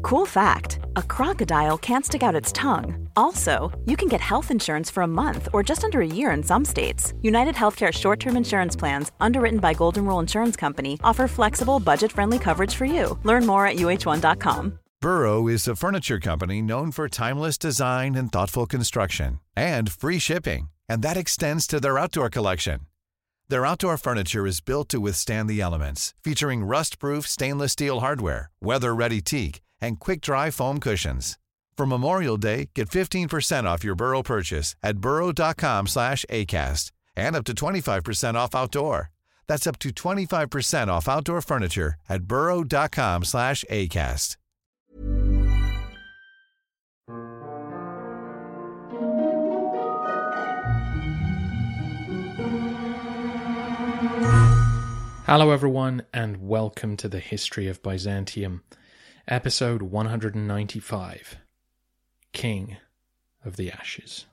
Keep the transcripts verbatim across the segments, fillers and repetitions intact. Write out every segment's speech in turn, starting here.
Cool fact, a crocodile can't stick out its tongue. Also, you can get health insurance for a month or just under a year in some states. United Healthcare short-term insurance plans, underwritten by Golden Rule Insurance Company, offer flexible, budget-friendly coverage for you. Learn more at U H one dot com. Burrow is a furniture company known for timeless design and thoughtful construction, and free shipping, and that extends to their outdoor collection. Their outdoor furniture is built to withstand the elements, featuring rust-proof stainless steel hardware, weather-ready teak, and quick-dry foam cushions. For Memorial Day, get fifteen percent off your Burrow purchase at burrow.com slash ACAST and up to twenty-five percent off outdoor. That's up to twenty-five percent off outdoor furniture at burrow.com slash ACAST. Hello everyone, and welcome to the History of Byzantium, episode one hundred ninety-five, King of the Ashes.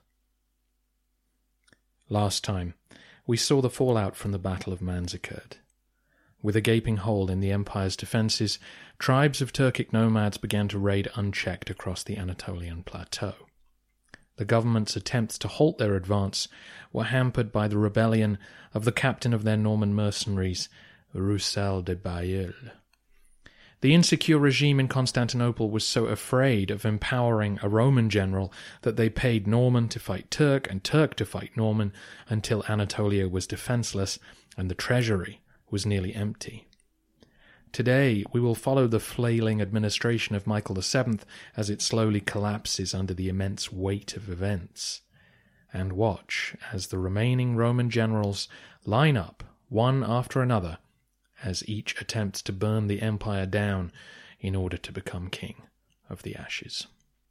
Last time, we saw the fallout from the Battle of Manzikert. With a gaping hole in the empire's defences, tribes of Turkic nomads began to raid unchecked across the Anatolian plateau. The government's attempts to halt their advance were hampered by the rebellion of the captain of their Norman mercenaries, Roussel de Bailleul. The insecure regime in Constantinople was so afraid of empowering a Roman general that they paid Norman to fight Turk and Turk to fight Norman until Anatolia was defenceless and the treasury was nearly empty. Today, we will follow the flailing administration of Michael the Seventh as it slowly collapses under the immense weight of events, and watch as the remaining Roman generals line up, one after another, as each attempts to burn the empire down in order to become king of the ashes.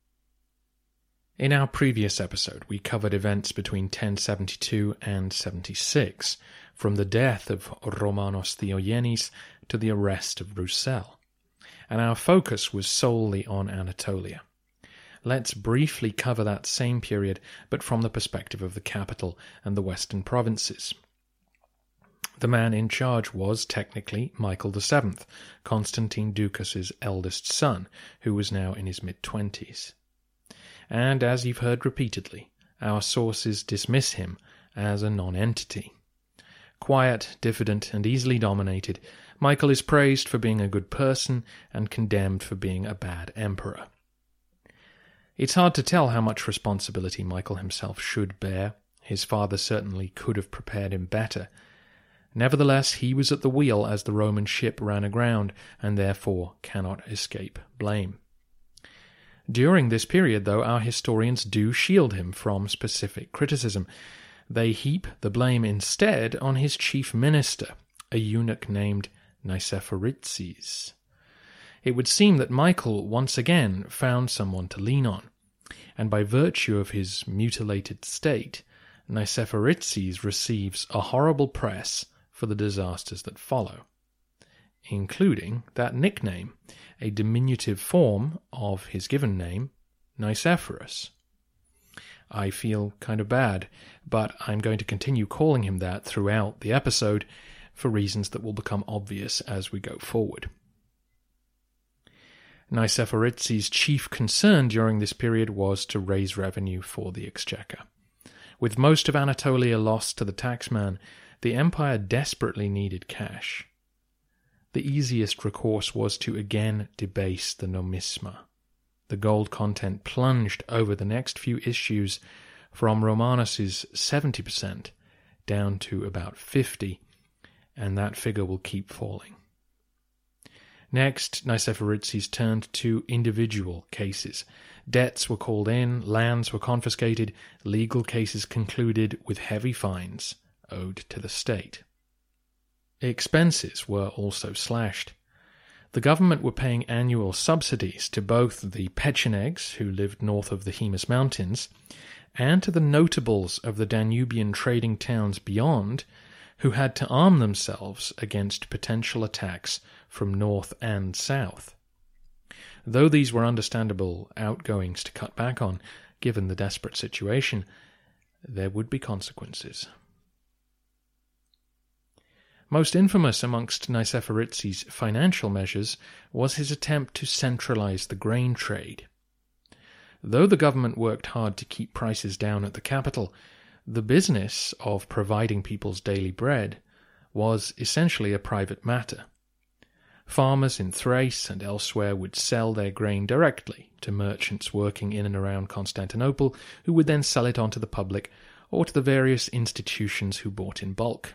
In our previous episode, we covered events between ten seventy-two and seventy-six, from the death of Romanos Theogenes to the arrest of Roussel, and our focus was solely on Anatolia. Let's briefly cover that same period, but from the perspective of the capital and the western provinces. The man in charge was, technically, Michael the Seventh, Constantine Ducas's eldest son, who was now in his mid-twenties. And, as you've heard repeatedly, our sources dismiss him as a non-entity. Quiet, diffident, and easily dominated, Michael is praised for being a good person and condemned for being a bad emperor. It's hard to tell how much responsibility Michael himself should bear. His father certainly could have prepared him better. Nevertheless, he was at the wheel as the Roman ship ran aground, and therefore cannot escape blame. During this period, though, our historians do shield him from specific criticism. They heap the blame instead on his chief minister, a eunuch named Nicephoritzes. It would seem that Michael once again found someone to lean on, and by virtue of his mutilated state, Nicephoritzes receives a horrible press for the disasters that follow, including that nickname, a diminutive form of his given name, Nicephorus. I feel kind of bad, but I'm going to continue calling him that throughout the episode for reasons that will become obvious as we go forward. Nicephoritzes' chief concern during this period was to raise revenue for the exchequer. With most of Anatolia lost to the taxman, the empire desperately needed cash. The easiest recourse was to again debase the nomisma. The gold content plunged over the next few issues from Romanos's seventy percent down to about fifty, and that figure will keep falling. Next, Nicephoritzes turned to individual cases. Debts were called in, lands were confiscated, legal cases concluded with heavy fines owed to the state. Expenses were also slashed. The government were paying annual subsidies to both the Pechenegs, who lived north of the Haemus Mountains, and to the notables of the Danubian trading towns beyond, who had to arm themselves against potential attacks from north and south. Though these were understandable outgoings to cut back on, given the desperate situation, there would be consequences. Most infamous amongst Nicephoritzi's financial measures was his attempt to centralize the grain trade. Though the government worked hard to keep prices down at the capital, the business of providing people's daily bread was essentially a private matter. Farmers in Thrace and elsewhere would sell their grain directly to merchants working in and around Constantinople, who would then sell it on to the public or to the various institutions who bought in bulk.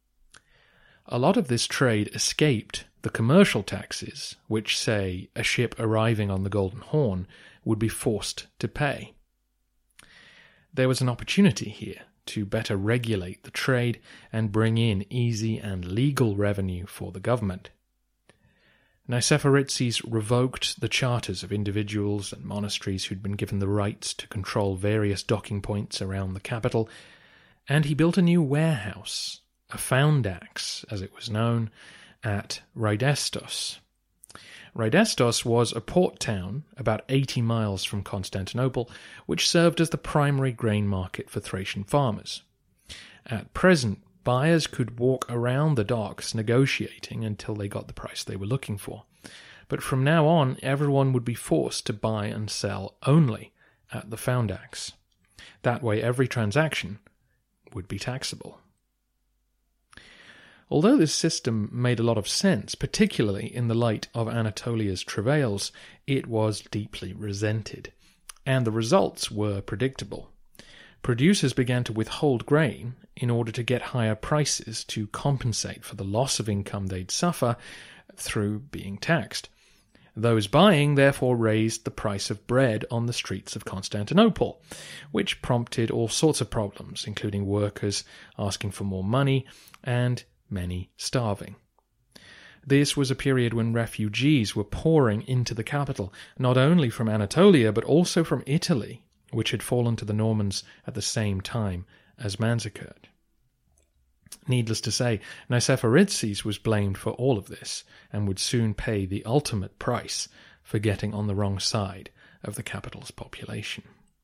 A lot of this trade escaped the commercial taxes, which, say, a ship arriving on the Golden Horn would be forced to pay. There was an opportunity here to better regulate the trade and bring in easy and legal revenue for the government. Nicephoritzi's revoked the charters of individuals and monasteries who'd been given the rights to control various docking points around the capital, and he built a new warehouse, a foundax, as it was known, at Rhydestos. Rhydestos was a port town about eighty miles from Constantinople, which served as the primary grain market for Thracian farmers. At present, buyers could walk around the docks negotiating until they got the price they were looking for. But from now on, everyone would be forced to buy and sell only at the foundax. That way, every transaction would be taxable. Although this system made a lot of sense, particularly in the light of Anatolia's travails, it was deeply resented, and the results were predictable. Producers began to withhold grain in order to get higher prices to compensate for the loss of income they'd suffer through being taxed. Those buying therefore raised the price of bread on the streets of Constantinople, which prompted all sorts of problems, including workers asking for more money and many starving. This was a period when refugees were pouring into the capital, not only from Anatolia but also from Italy, which had fallen to the Normans at the same time as Manzikert. Needless to say, Nicephoritzes was blamed for all of this, and would soon pay the ultimate price for getting on the wrong side of the capital's population.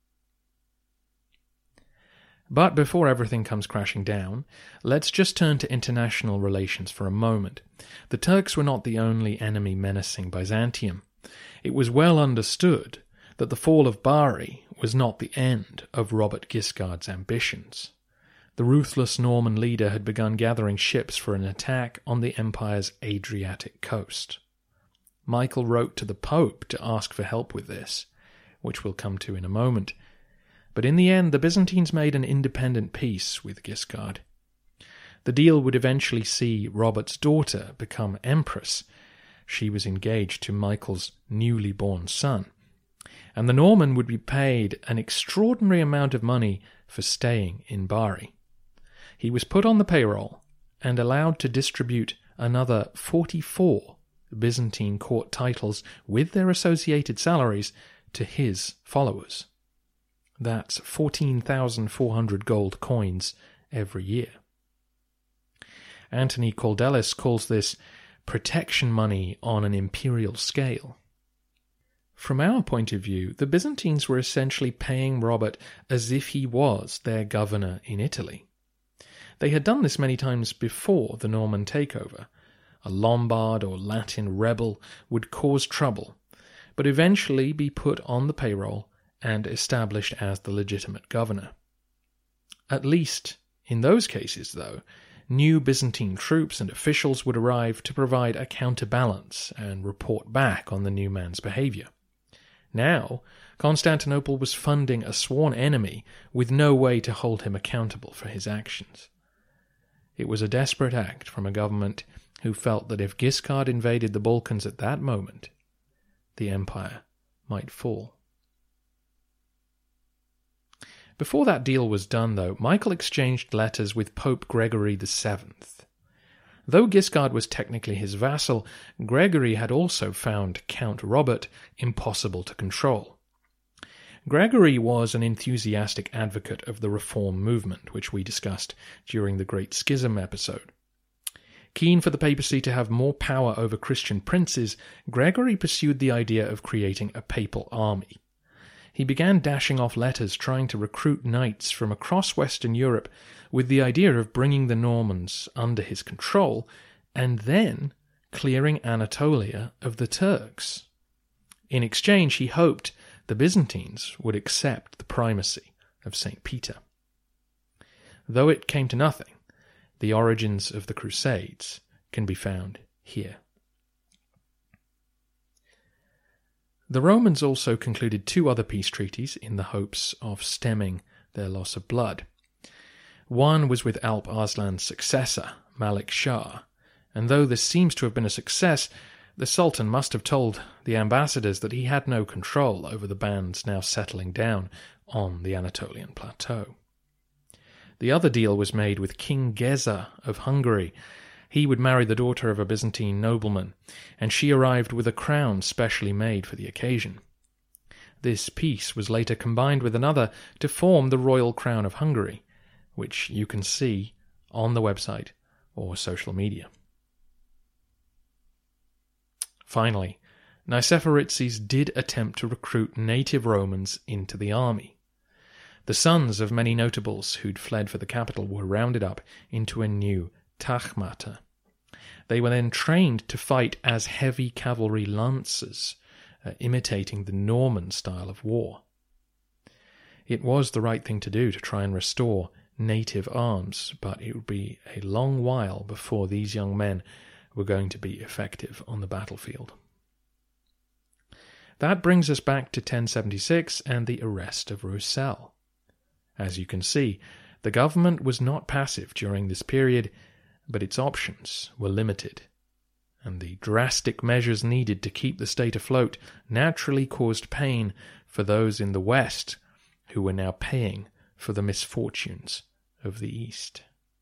But before everything comes crashing down, let's just turn to international relations for a moment. The Turks were not the only enemy menacing Byzantium. It was well understood that the fall of Bari was not the end of Robert Guiscard's ambitions. The ruthless Norman leader had begun gathering ships for an attack on the empire's Adriatic coast. Michael wrote to the Pope to ask for help with this, which we'll come to in a moment. But in the end, the Byzantines made an independent peace with Guiscard. The deal would eventually see Robert's daughter become empress. She was engaged to Michael's newly born son. And the Norman would be paid an extraordinary amount of money for staying in Bari. He was put on the payroll and allowed to distribute another forty-four Byzantine court titles with their associated salaries to his followers. That's fourteen thousand four hundred gold coins every year. Anthony Caldelis calls this protection money on an imperial scale. From our point of view, the Byzantines were essentially paying Robert as if he was their governor in Italy. They had done this many times before the Norman takeover. A Lombard or Latin rebel would cause trouble, but eventually be put on the payroll and established as the legitimate governor. At least in those cases, though, new Byzantine troops and officials would arrive to provide a counterbalance and report back on the new man's behavior. Now, Constantinople was funding a sworn enemy with no way to hold him accountable for his actions. It was a desperate act from a government who felt that if Guiscard invaded the Balkans at that moment, the empire might fall. Before that deal was done, though, Michael exchanged letters with Pope Gregory the Seventh. Though Guiscard was technically his vassal, Gregory had also found Count Robert impossible to control. Gregory was an enthusiastic advocate of the Reform movement, which we discussed during the Great Schism episode. Keen for the papacy to have more power over Christian princes, Gregory pursued the idea of creating a papal army. he began dashing off letters trying to recruit knights from across Western Europe with the idea of bringing the Normans under his control and then clearing Anatolia of the Turks. In exchange, he hoped the Byzantines would accept the primacy of Saint Peter. Though it came to nothing, the origins of the Crusades can be found here. The Romans also concluded two other peace treaties in the hopes of stemming their loss of blood. One was with Alp Arslan's successor, Malik Shah, and though this seems to have been a success, the Sultan must have told the ambassadors that he had no control over the bands now settling down on the Anatolian plateau. The other deal was made with King Geza of Hungary. He would marry the daughter of a Byzantine nobleman, and she arrived with a crown specially made for the occasion. This piece was later combined with another to form the Royal Crown of Hungary, which you can see on the website or social media. Finally, Nicephorizes did attempt to recruit native Romans into the army. The sons of many notables who'd fled for the capital were rounded up into a new tachmata. They were then trained to fight as heavy cavalry lancers, uh, imitating the Norman style of war. It was the right thing to do to try and restore native arms, but it would be a long while before these young men were going to be effective on the battlefield. That brings us back to ten seventy-six and the arrest of Roussel. As you can see, the government was not passive during this period, but its options were limited, and the drastic measures needed to keep the state afloat naturally caused pain for those in the West who were now paying for the misfortunes of the East.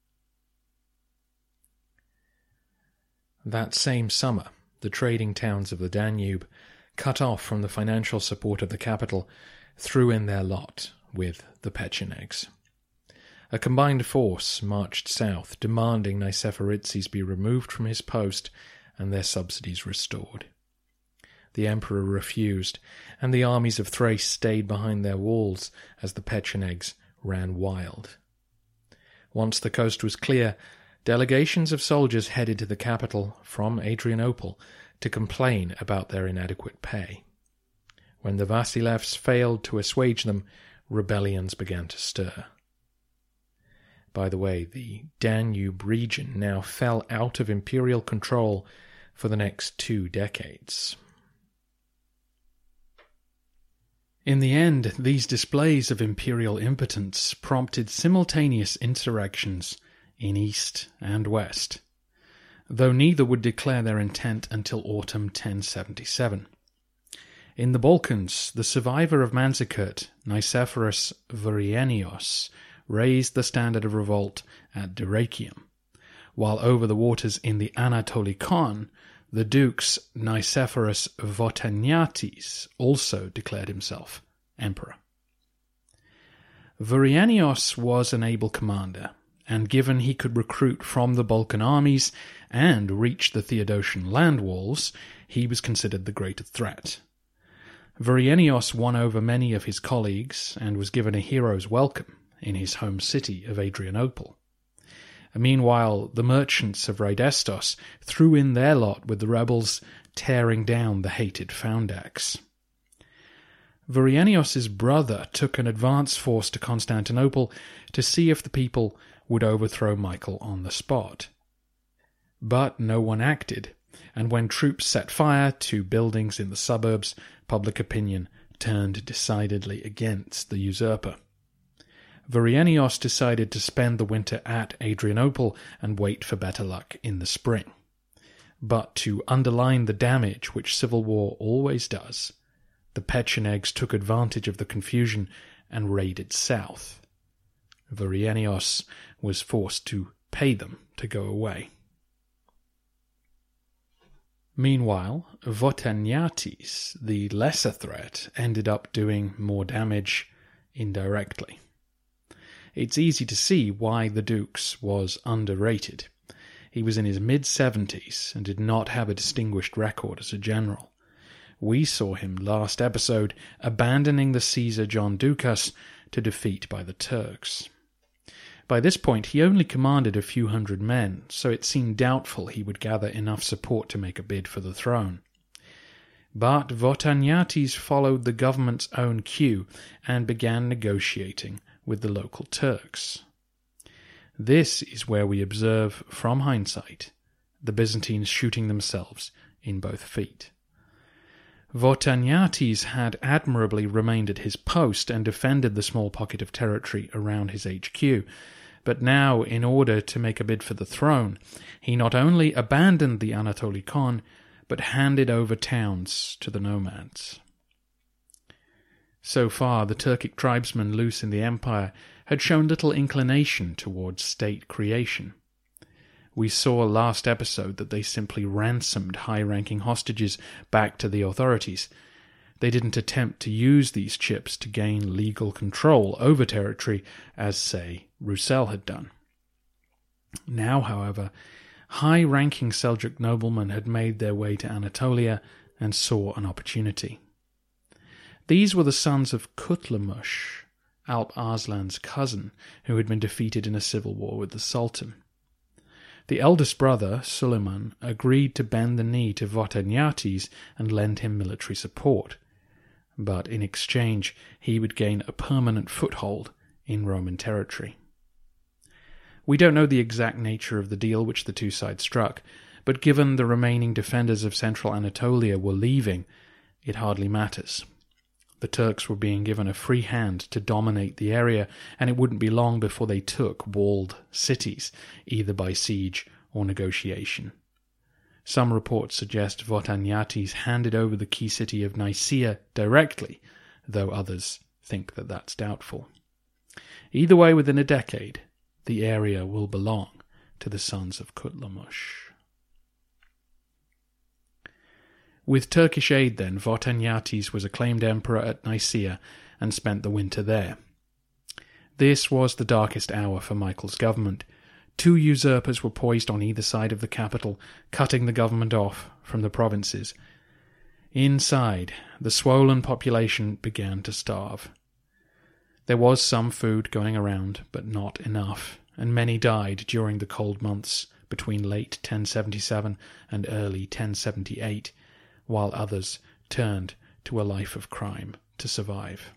That same summer, the trading towns of the Danube, cut off from the financial support of the capital, threw in their lot with the Pechenegs. A combined force marched south, demanding Nicephorizes be removed from his post and their subsidies restored. The emperor refused, and the armies of Thrace stayed behind their walls as the Pechenegs ran wild. Once the coast was clear, delegations of soldiers headed to the capital from Adrianople to complain about their inadequate pay. When the Vasilevs failed to assuage them, rebellions began to stir. By the way, the Danube region now fell out of imperial control for the next two decades. In the end, these displays of imperial impotence prompted simultaneous insurrections in East and West, though neither would declare their intent until autumn ten seventy-seven. In the Balkans, the survivor of Manzikert, Nicephorus Virienios, raised the standard of revolt at Dyrrhachium, while over the waters in the Anatolikon, the dukes Nicephorus Votaniates also declared himself emperor. Virienios was an able commander, and given he could recruit from the Balkan armies and reach the Theodosian land walls, he was considered the greater threat. Virienios won over many of his colleagues and was given a hero's welcome in his home city of Adrianople. Meanwhile, the merchants of Rhydestos threw in their lot with the rebels, tearing down the hated Foundax. Virienios' brother took an advance force to Constantinople to see if the people would overthrow Michael on the spot. But no one acted, and when troops set fire to buildings in the suburbs, public opinion turned decidedly against the usurper. Virienios decided to spend the winter at Adrianople and wait for better luck in the spring. But to underline the damage which civil war always does, the Pechenegs took advantage of the confusion and raided south. Virienios was forced to pay them to go away. Meanwhile, Votaniates, the lesser threat, ended up doing more damage indirectly. It's easy to see why the Dukes was underrated. He was in his mid-seventies and did not have a distinguished record as a general. We saw him last episode abandoning the Caesar John Ducas to defeat by the Turks. By this point he only commanded a few hundred men, so it seemed doubtful he would gather enough support to make a bid for the throne. But Votaniates followed the government's own cue and began negotiating with the local Turks. This is where we observe, from hindsight, the Byzantines shooting themselves in both feet. Votaniates had admirably remained at his post and defended the small pocket of territory around his H Q, but now, in order to make a bid for the throne, he not only abandoned the Anatolikon, but handed over towns to the nomads. So far, the Turkic tribesmen loose in the empire had shown little inclination towards state creation. We saw last episode that they simply ransomed high-ranking hostages back to the authorities. They didn't attempt to use these chips to gain legal control over territory, as, say, Roussel had done. Now, however, high-ranking Seljuk noblemen had made their way to Anatolia and saw an opportunity. These were the sons of Kutlemush, Alp Arslan's cousin, who had been defeated in a civil war with the Sultan. The eldest brother, Suleiman, agreed to bend the knee to Votaniates and lend him military support, but in exchange he would gain a permanent foothold in Roman territory. We don't know the exact nature of the deal which the two sides struck, but given the remaining defenders of central Anatolia were leaving, it hardly matters. The Turks were being given a free hand to dominate the area, and it wouldn't be long before they took walled cities, either by siege or negotiation. Some reports suggest Votaniates handed over the key city of Nicaea directly, though others think that that's doubtful. Either way, within a decade, the area will belong to the sons of Kutlemush. With Turkish aid, then, Votaniates was acclaimed emperor at Nicaea and spent the winter there. This was the darkest hour for Michael's government. Two usurpers were poised on either side of the capital, cutting the government off from the provinces. Inside, the swollen population began to starve. There was some food going around, but not enough, and many died during the cold months between late ten seventy-seven and early ten seventy-eight, while others turned to a life of crime to survive.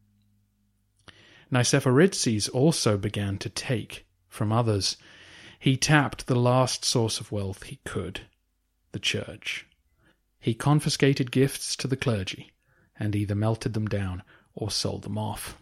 Nicephoritzes also began to take from others. He tapped the last source of wealth he could, the church. He confiscated gifts to the clergy, and either melted them down or sold them off.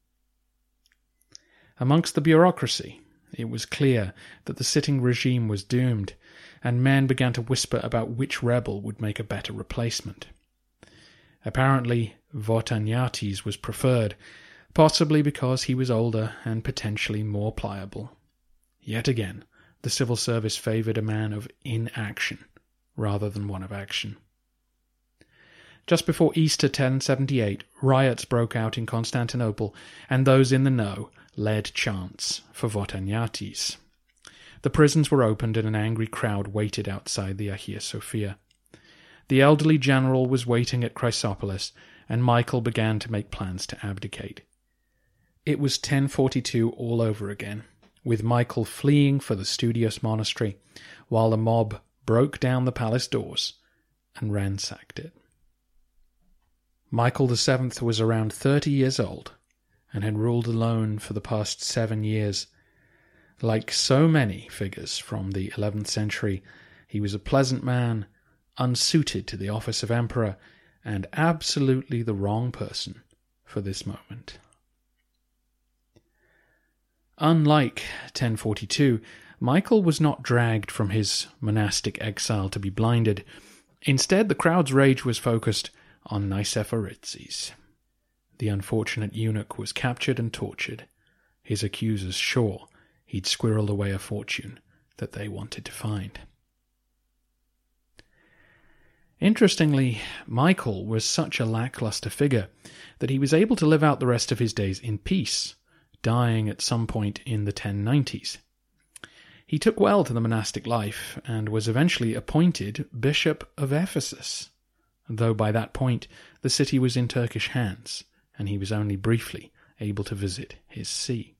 Amongst the bureaucracy, it was clear that the sitting regime was doomed, and men began to whisper about which rebel would make a better replacement. Apparently, Votaniates was preferred, possibly because he was older and potentially more pliable. Yet again, the civil service favoured a man of inaction rather than one of action. Just before Easter ten seventy-eight, riots broke out in Constantinople, and those in the know led chants for Votaniates. The prisons were opened and an angry crowd waited outside the Hagia Sophia. The elderly general was waiting at Chrysopolis, and Michael began to make plans to abdicate. It was ten forty-two all over again, with Michael fleeing for the Studios monastery, while the mob broke down the palace doors and ransacked it. Michael the Seventh was around thirty years old, and had ruled alone for the past seven years. Like so many figures from the eleventh century, he was a pleasant man, unsuited to the office of emperor, and absolutely the wrong person for this moment. Unlike ten forty-two, Michael was not dragged from his monastic exile to be blinded. Instead, the crowd's rage was focused on Nicephoritzes. The unfortunate eunuch was captured and tortured, his accusers sure he'd squirreled away a fortune that they wanted to find. Interestingly, Michael was such a lackluster figure that he was able to live out the rest of his days in peace, dying at some point in the ten nineties. He took well to the monastic life and was eventually appointed Bishop of Ephesus, though by that point the city was in Turkish hands, and he was only briefly able to visit his see.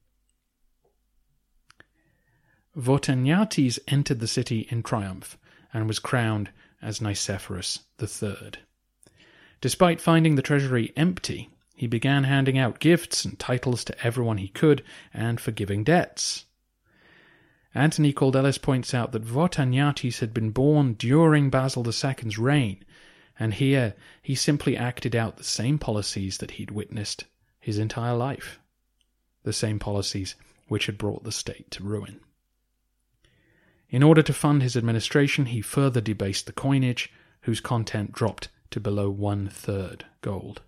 Votanyates entered the city in triumph and was crowned as Nicephorus the Third. Despite finding the treasury empty, he began handing out gifts and titles to everyone he could and forgiving debts. Antony Caldelis points out that Votanyates had been born during Basil the Second's reign, and here he simply acted out the same policies that he'd witnessed his entire life, the same policies which had brought the state to ruin. In order to fund his administration, he further debased the coinage, whose content dropped to below one-third gold.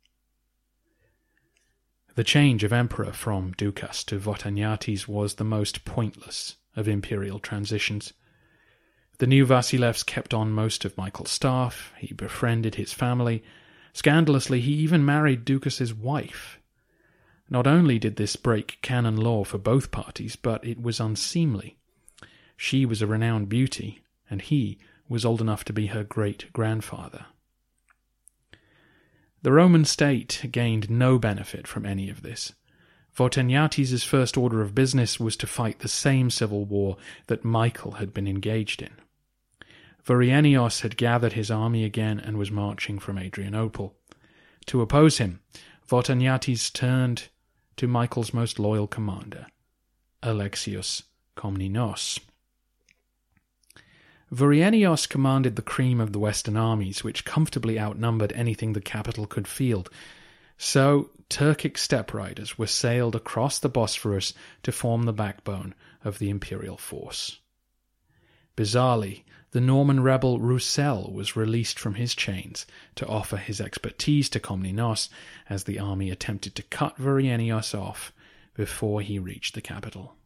The change of emperor from Ducas to Votanyates was the most pointless of imperial transitions. The new Vasilevs kept on most of Michael's staff, he befriended his family. Scandalously, he even married Ducas's wife. Not only did this break canon law for both parties, but it was unseemly. She was a renowned beauty, and he was old enough to be her great-grandfather. The Roman state gained no benefit from any of this. Votanyates' first order of business was to fight the same civil war that Michael had been engaged in. Voreenios had gathered his army again and was marching from Adrianople. To oppose him, Votanyates turned to Michael's most loyal commander, Alexios Komnenos. Voreenios commanded the cream of the western armies, which comfortably outnumbered anything the capital could field. So Turkic steppe riders were sailed across the Bosphorus to form the backbone of the imperial force. Bizarrely, the Norman rebel Roussel was released from his chains to offer his expertise to Komnenos as the army attempted to cut Voreenios off before he reached the capital.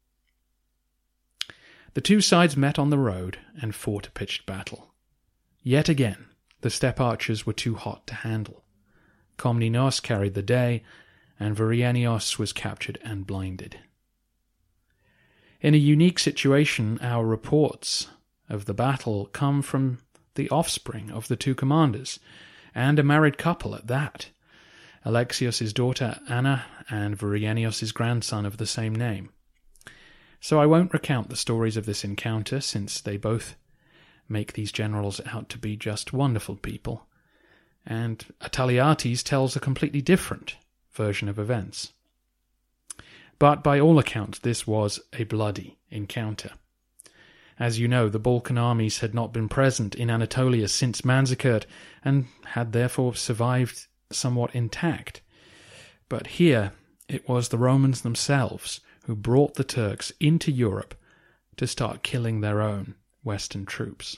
The two sides met on the road and fought a pitched battle. Yet again, the steppe archers were too hot to handle. Komnenos carried the day, and Voreenios was captured and blinded. In a unique situation, our reports of the battle come from the offspring of the two commanders, and a married couple at that, Alexios' daughter Anna and Voreenios' grandson of the same name. So I won't recount the stories of this encounter, since they both make these generals out to be just wonderful people, and Ataliates tells a completely different version of events. But by all accounts, this was a bloody encounter. As you know, the Balkan armies had not been present in Anatolia since Manzikert, and had therefore survived somewhat intact. But here it was the Romans themselves who brought the Turks into Europe to start killing their own Western troops.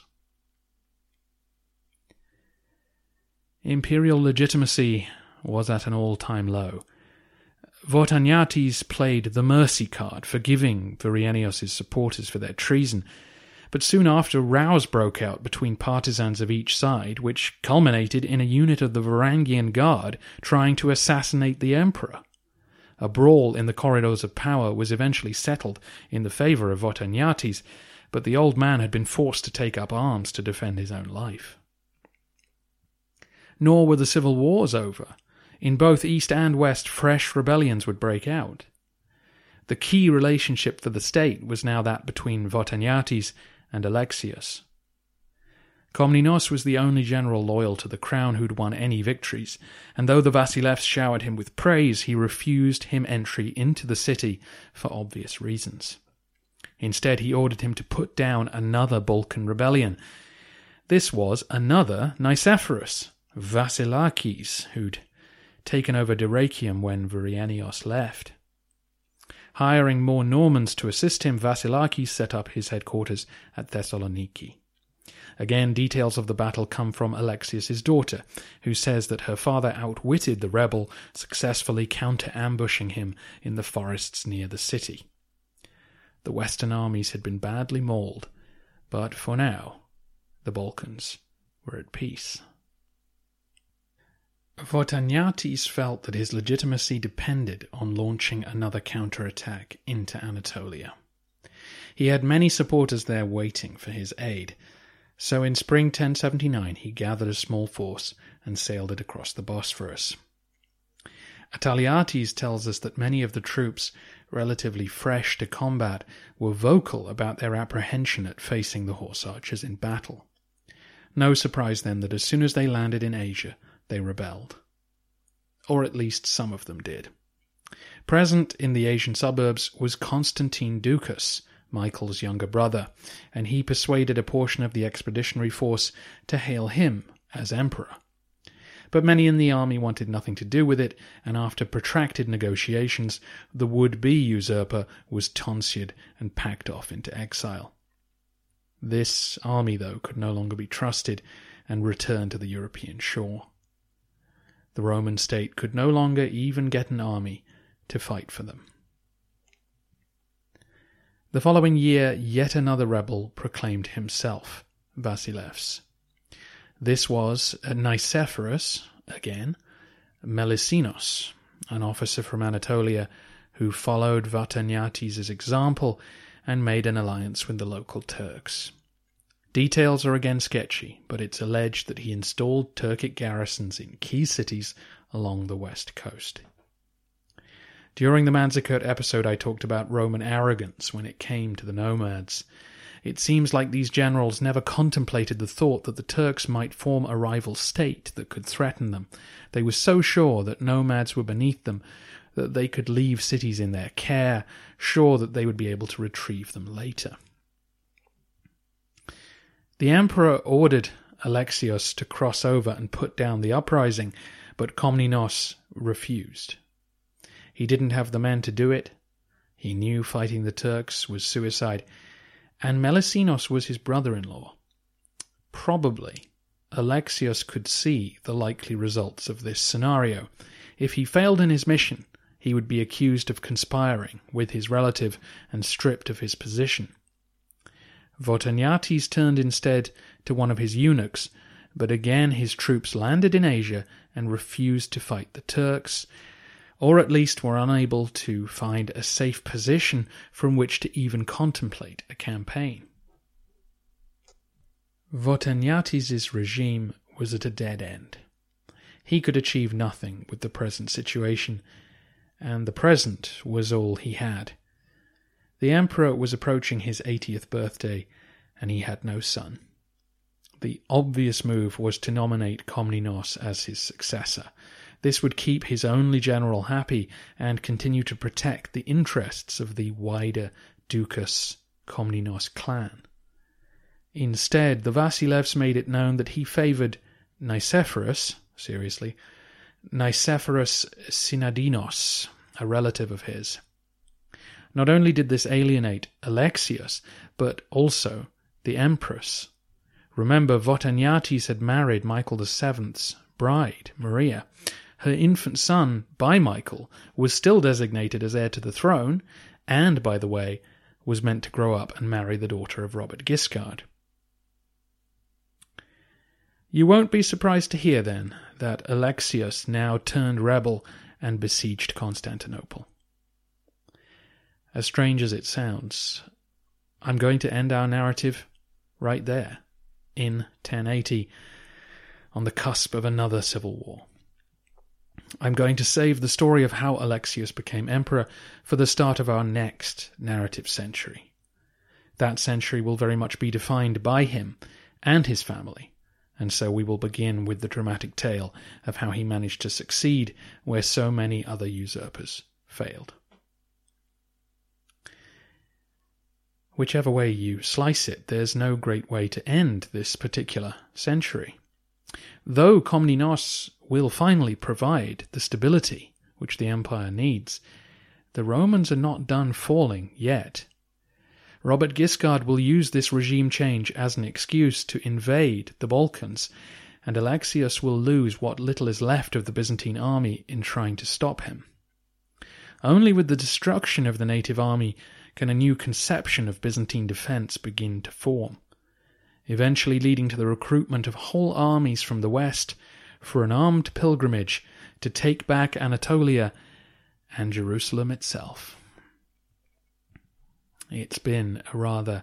Imperial legitimacy was at an all-time low. Votanyates played the mercy card, forgiving Voreenios' supporters for their treason, but soon after rows broke out between partisans of each side, which culminated in a unit of the Varangian Guard trying to assassinate the emperor. A brawl in the corridors of power was eventually settled in the favour of Votanyates, but the old man had been forced to take up arms to defend his own life. Nor were the civil wars over. In both East and West, fresh rebellions would break out. The key relationship for the state was now that between Votanyates and Alexios. Komnenos was the only general loyal to the crown who'd won any victories, and though the Vasilevs showered him with praise, he refused him entry into the city for obvious reasons. Instead, he ordered him to put down another Balkan rebellion. This was another Nicephorus, Vasilakis, who'd taken over Dyrrhachium when Voreenios left. Hiring more Normans to assist him, Vasilakis set up his headquarters at Thessaloniki. Again, details of the battle come from Alexios' daughter, who says that her father outwitted the rebel, successfully counter-ambushing him in the forests near the city. The Western armies had been badly mauled, but for now, the Balkans were at peace. Votanyates felt that his legitimacy depended on launching another counterattack into Anatolia. He had many supporters there waiting for his aid, So in spring ten seventy-nine he gathered a small force and sailed it across the Bosphorus. Ataliates tells us that many of the troops, relatively fresh to combat, were vocal about their apprehension at facing the horse archers in battle. No surprise then that as soon as they landed in Asia, they rebelled. Or at least some of them did. Present in the Asian suburbs was Constantine Ducas, Michael's younger brother, and he persuaded a portion of the expeditionary force to hail him as emperor. But many in the army wanted nothing to do with it, and after protracted negotiations, the would-be usurper was tonsured and packed off into exile. This army, though, could no longer be trusted and returned to the European shore. The Roman state could no longer even get an army to fight for them. The following year, yet another rebel proclaimed himself Vasilevs. This was Nicephorus, again, Melisinos, an officer from Anatolia who followed Vataniates' example and made an alliance with the local Turks. Details are again sketchy, but it's alleged that he installed Turkic garrisons in key cities along the west coast. During the Manzikert episode, I talked about Roman arrogance when it came to the nomads. It seems like these generals never contemplated the thought that the Turks might form a rival state that could threaten them. They were so sure that nomads were beneath them that they could leave cities in their care, sure that they would be able to retrieve them later. The emperor ordered Alexios to cross over and put down the uprising, but Komnenos refused. He didn't have the men to do it. He knew fighting the Turks was suicide, and Melisinos was his brother-in-law. Probably, Alexios could see the likely results of this scenario. If he failed in his mission, he would be accused of conspiring with his relative and stripped of his position. Votaniates turned instead to one of his eunuchs, but again his troops landed in Asia and refused to fight the Turks, or at least were unable to find a safe position from which to even contemplate a campaign. Votaniates' regime was at a dead end. He could achieve nothing with the present situation, and the present was all he had. The emperor was approaching his eightieth birthday, and he had no son. The obvious move was to nominate Komnenos as his successor. This would keep his only general happy and continue to protect the interests of the wider Ducas-Komnenos clan. Instead, the Vasilevs made it known that he favoured Nicephorus, seriously, Nicephorus Synadinos, a relative of his. Not only did this alienate Alexios, but also the Empress. Remember, Votaniates had married Michael the Seventh's bride, Maria. Her infant son, by Michael, was still designated as heir to the throne, and, by the way, was meant to grow up and marry the daughter of Robert Guiscard. You won't be surprised to hear, then, that Alexios now turned rebel and besieged Constantinople. As strange as it sounds, I'm going to end our narrative right there, in ten eighty, on the cusp of another civil war. I'm going to save the story of how Alexios became emperor for the start of our next narrative century. That century will very much be defined by him and his family, and so we will begin with the dramatic tale of how he managed to succeed where so many other usurpers failed. Whichever way you slice it, there's no great way to end this particular century. Though Komnenos will finally provide the stability which the empire needs, the Romans are not done falling yet. Robert Guiscard will use this regime change as an excuse to invade the Balkans, and Alexios will lose what little is left of the Byzantine army in trying to stop him. Only with the destruction of the native army can a new conception of Byzantine defence begin to form, eventually leading to the recruitment of whole armies from the west for an armed pilgrimage to take back Anatolia and Jerusalem itself. It's been a rather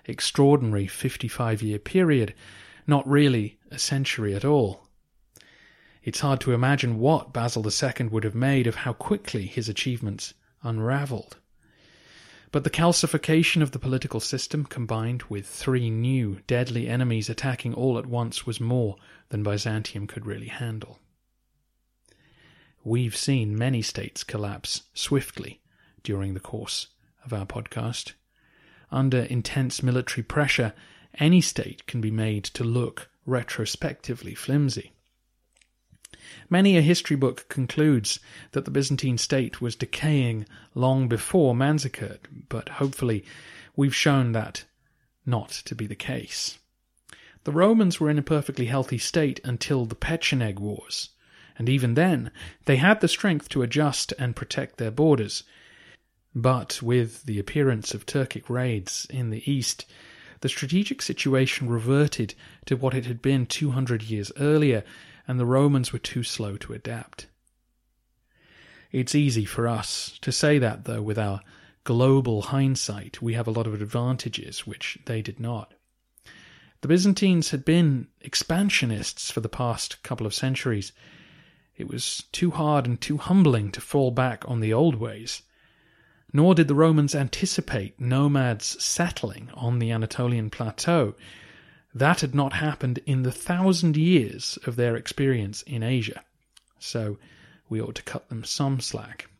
extraordinary fifty-five-year period, not really a century at all. It's hard to imagine what Basil the Second would have made of how quickly his achievements unravelled. But the calcification of the political system, combined with three new deadly enemies attacking all at once, was more than Byzantium could really handle. We've seen many states collapse swiftly during the course of our podcast. Under intense military pressure, any state can be made to look retrospectively flimsy. Many a history book concludes that the Byzantine state was decaying long before Manzikert, but hopefully we've shown that not to be the case. The Romans were in a perfectly healthy state until the Pecheneg Wars, and even then they had the strength to adjust and protect their borders. But with the appearance of Turkic raids in the east, the strategic situation reverted to what it had been two hundred years earlier, and the Romans were too slow to adapt. It's easy for us to say that, though, with our global hindsight. We have a lot of advantages which they did not. The Byzantines had been expansionists for the past couple of centuries. It was too hard and too humbling to fall back on the old ways. Nor did the Romans anticipate nomads settling on the Anatolian plateau. That had not happened in the thousand years of their experience in Asia, so we ought to cut them some slack.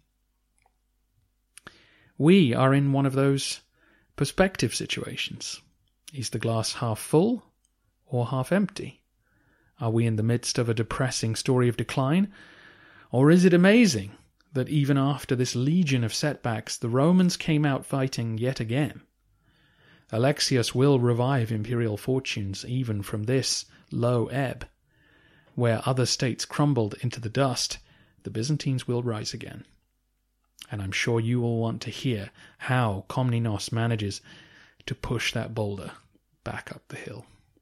We are in one of those perspective situations. Is the glass half full or half empty? Are we in the midst of a depressing story of decline? Or is it amazing that even after this legion of setbacks, the Romans came out fighting yet again? Alexius will revive imperial fortunes even from this low ebb. Where other states crumbled into the dust, the Byzantines will rise again. And I'm sure you will want to hear how Komnenos manages to push that boulder back up the hill.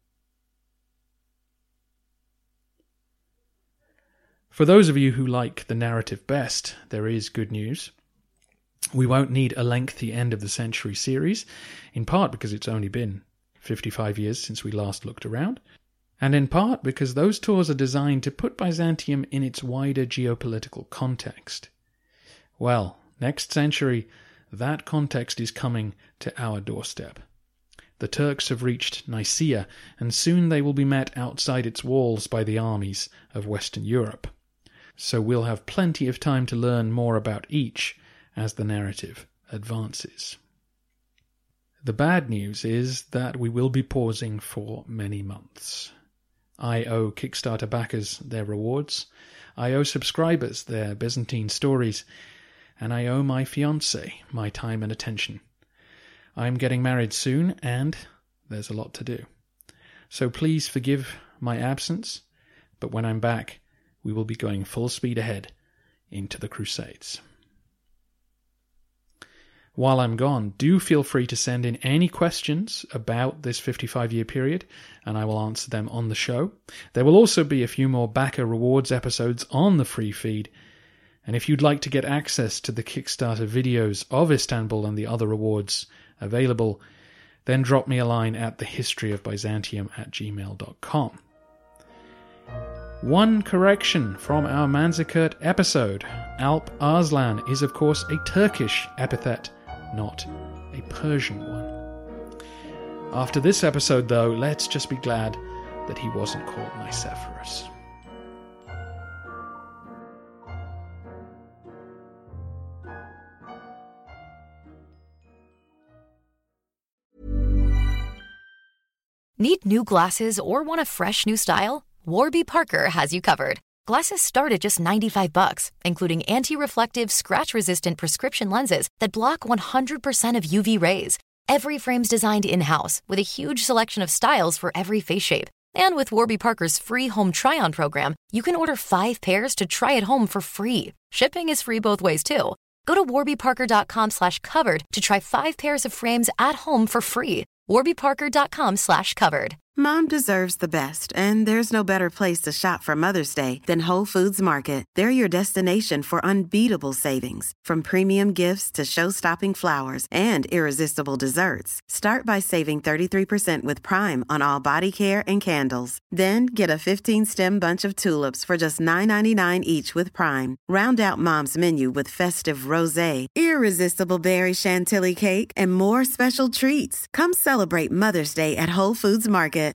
For those of you who like the narrative best, there is good news. We won't need a lengthy end of the century series, in part because it's only been fifty-five years since we last looked around, and in part because those tours are designed to put Byzantium in its wider geopolitical context. Well, next century, that context is coming to our doorstep. The Turks have reached Nicaea, and soon they will be met outside its walls by the armies of Western Europe. So we'll have plenty of time to learn more about each as the narrative advances. The bad news is that we will be pausing for many months. I owe Kickstarter backers their rewards, I owe subscribers their Byzantine stories, and I owe my fiancée my time and attention. I'm getting married soon, and there's a lot to do. So please forgive my absence, but when I'm back, we will be going full speed ahead into the Crusades. While I'm gone, do feel free to send in any questions about this fifty-five-year period, and I will answer them on the show. There will also be a few more backer rewards episodes on the free feed, and if you'd like to get access to the Kickstarter videos of Istanbul and the other rewards available, then drop me a line at thehistoryofbyzantium at gmail dot com. One correction from our Manzikert episode. Alp Arslan is of course a Turkish epithet, not a Persian one. After this episode, though, let's just be glad that he wasn't called Nicephorus. Need new glasses or want a fresh new style? Warby Parker has you covered. Glasses start at just ninety-five bucks, including anti-reflective, scratch-resistant prescription lenses that block one hundred percent of U V rays. Every frame's designed in-house with a huge selection of styles for every face shape. And with Warby Parker's free home try-on program, you can order five pairs to try at home for free. Shipping is free both ways, too. Go to warbyparker.com slash covered to try five pairs of frames at home for free. warbyparker.com slash covered. Mom deserves the best, and there's no better place to shop for Mother's Day than Whole Foods Market. They're your destination for unbeatable savings, from premium gifts to show-stopping flowers and irresistible desserts. Start by saving thirty-three percent with Prime on all body care and candles. Then get a fifteen-stem bunch of tulips for just nine ninety-nine each with Prime. Round out Mom's menu with festive rosé, irresistible berry chantilly cake, and more special treats. Come celebrate Mother's Day at Whole Foods Market.